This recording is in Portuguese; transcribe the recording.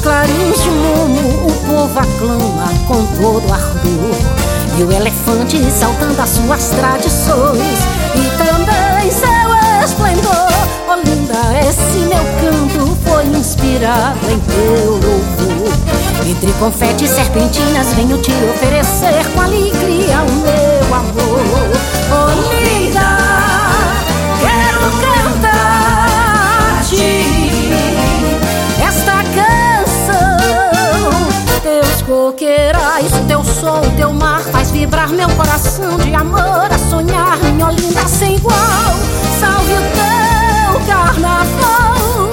clarins de mumo o povo aclama com todo ardor, e o elefante saltando as suas tradições e também seu esplendor. Olinda, esse meu canto foi inspirado em teu louvor. Entre confete e serpentinas venho te oferecer com alegria o meu amor. Olinda, quero cantar-te esta canção. Teus coqueirais, teu sol, teu mar faz vibrar meu coração de amor a sonhar, minha Olinda sem igual. Salve o teu carnaval.